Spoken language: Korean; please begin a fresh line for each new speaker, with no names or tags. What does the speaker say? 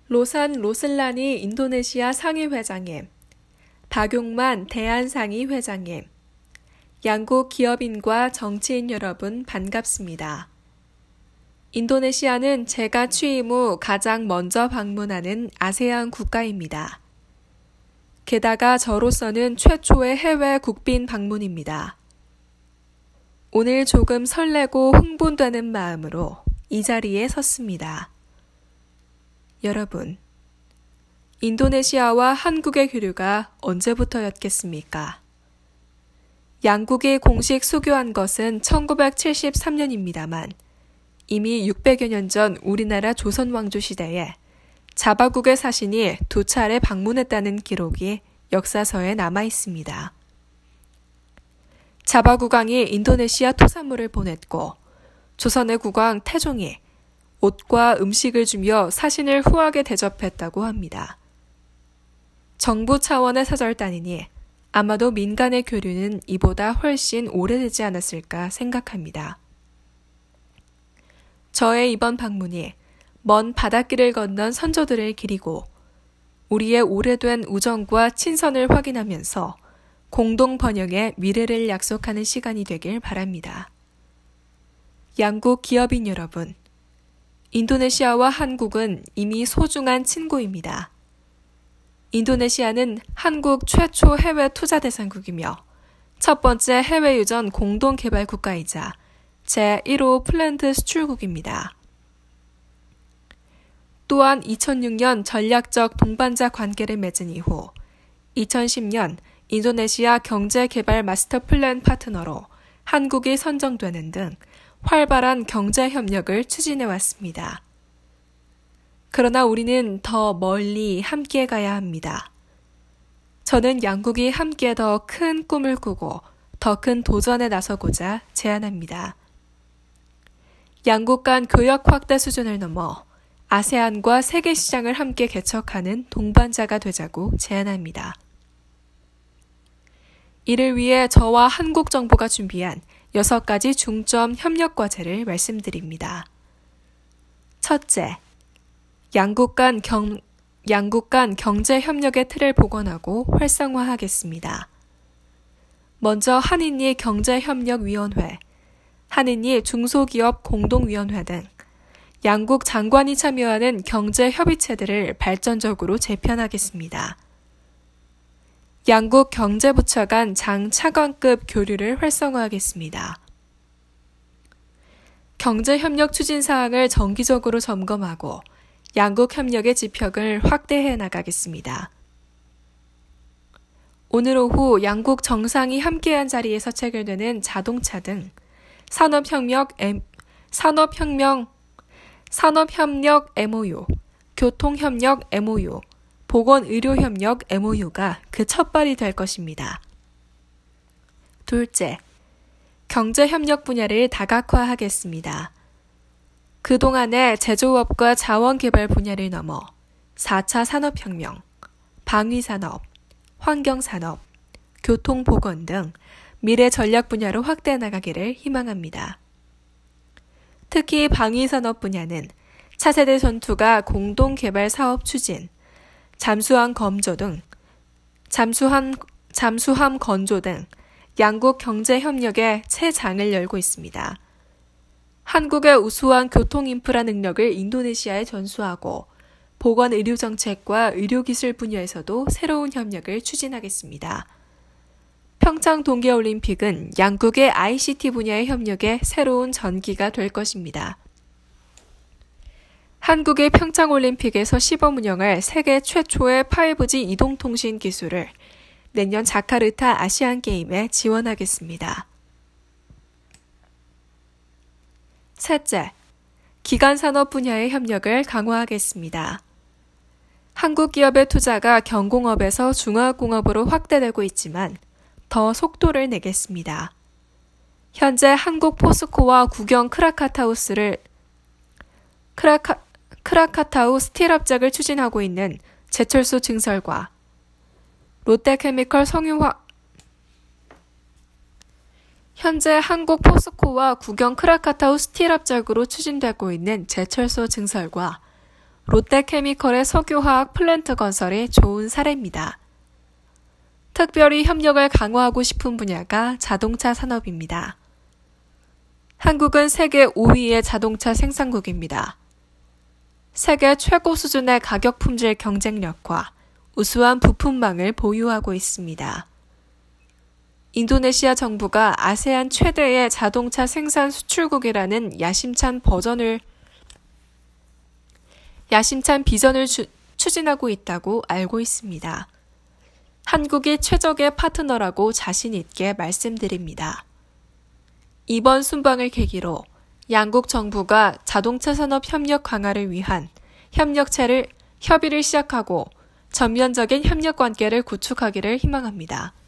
로산 로슬라니 인도네시아 상의회장님, 박용만 대한상의회장님, 양국 기업인과 정치인 여러분 반갑습니다. 인도네시아는 제가 취임 후 가장 먼저 방문하는 아세안 국가입니다. 게다가 저로서는 최초의 해외 국빈 방문입니다. 오늘 조금 설레고 흥분되는 마음으로 이 자리에 섰습니다. 여러분, 인도네시아와 한국의 교류가 언제부터였겠습니까? 양국이 공식 수교한 것은 1973년입니다만 이미 600여 년 전 우리나라 조선왕조 시대에 자바국의 사신이 2차례 방문했다는 기록이 역사서에 남아 있습니다. 자바국왕이 인도네시아 토산물을 보냈고 조선의 국왕 태종이 옷과 음식을 주며 사신을 후하게 대접했다고 합니다. 정부 차원의 사절단이니 아마도 민간의 교류는 이보다 훨씬 오래되지 않았을까 생각합니다. 저의 이번 방문이 먼 바닷길을 건넌 선조들을 기리고 우리의 오래된 우정과 친선을 확인하면서 공동 번영의 미래를 약속하는 시간이 되길 바랍니다. 양국 기업인 여러분, 인도네시아와 한국은 이미 소중한 친구입니다. 인도네시아는 한국 최초 해외 투자 대상국이며 첫 번째 해외 유전 공동 개발 국가이자 제1호 플랜트 수출국입니다. 또한 2006년 전략적 동반자 관계를 맺은 이후 2010년 인도네시아 경제개발 마스터 플랜 파트너로 한국이 선정되는 등 활발한 경제 협력을 추진해 왔습니다. 그러나 우리는 더 멀리 함께 가야 합니다. 저는 양국이 함께 더 큰 꿈을 꾸고 더 큰 도전에 나서고자 제안합니다. 양국 간 교역 확대 수준을 넘어 아세안과 세계 시장을 함께 개척하는 동반자가 되자고 제안합니다. 이를 위해 저와 한국 정부가 준비한 6가지 중점 협력 과제를 말씀드립니다. 첫째, 양국 간 경제 협력의 틀을 복원하고 활성화하겠습니다. 먼저 한인리 경제협력위원회, 한인리 중소기업 공동위원회 등 양국 장관이 참여하는 경제협의체들을 발전적으로 재편하겠습니다. 양국 경제부처 간 장차관급 교류를 활성화하겠습니다. 경제협력 추진 사항을 정기적으로 점검하고 양국 협력의 지평을 확대해 나가겠습니다. 오늘 오후 양국 정상이 함께한 자리에서 체결되는 자동차 등 산업협력 MOU, 교통협력 MOU, 보건의료협력 MOU가 그 첫발이 될 것입니다. 둘째, 경제협력 분야를 다각화하겠습니다. 그동안의 제조업과 자원개발 분야를 넘어 4차 산업혁명, 방위산업, 환경산업, 교통보건 등 미래 전략 분야로 확대해 나가기를 희망합니다. 특히 방위산업 분야는 차세대 전투가 공동개발 사업 추진, 잠수함 건조 등 양국 경제협력에 새 장을 열고 있습니다. 한국의 우수한 교통인프라 능력을 인도네시아에 전수하고 보건의료정책과 의료기술 분야에서도 새로운 협력을 추진하겠습니다. 평창 동계올림픽은 양국의 ICT 분야의 협력의 새로운 전기가 될 것입니다. 한국의 평창올림픽에서 시범 운영할 세계 최초의 5G 이동통신 기술을 내년 자카르타 아시안게임에 지원하겠습니다. 셋째, 기간산업 분야의 협력을 강화하겠습니다. 한국 기업의 투자가 경공업에서 중화공업으로 확대되고 있지만 더 속도를 내겠습니다. 현재 한국 포스코와 국영 크라카타우 스틸 합작을 추진하고 있는 제철소 증설과 롯데케미컬 현재 한국 포스코와 국영 크라카타우 스틸 합작으로 추진되고 있는 제철소 증설과 롯데케미컬의 석유화학 플랜트 건설이 좋은 사례입니다. 특별히 협력을 강화하고 싶은 분야가 자동차 산업입니다. 한국은 세계 5위의 자동차 생산국입니다. 세계 최고 수준의 가격 품질 경쟁력과 우수한 부품망을 보유하고 있습니다. 인도네시아 정부가 아세안 최대의 자동차 생산 수출국이라는 야심찬 비전을 추진하고 있다고 알고 있습니다. 한국이 최적의 파트너라고 자신 있게 말씀드립니다. 이번 순방을 계기로 양국 정부가 자동차 산업 협력 강화를 위한 협의를 시작하고 전면적인 협력 관계를 구축하기를 희망합니다.